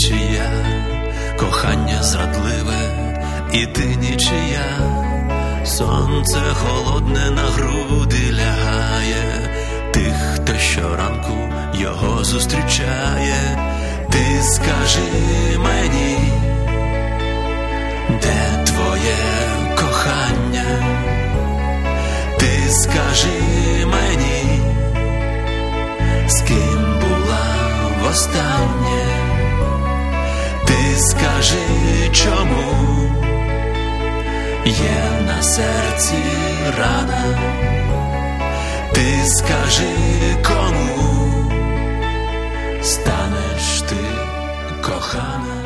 нічия, кохання зрадливе, і ти нічия. Сонце холодне на груди лягає тих, хто щоранку його зустрічає. Ти скажи мені, де твоє кохання? Ти скажи мені, з ким була востаннє? Ти скажи, чому є на серці рана? Ти скажи, кому станеш ти кохана?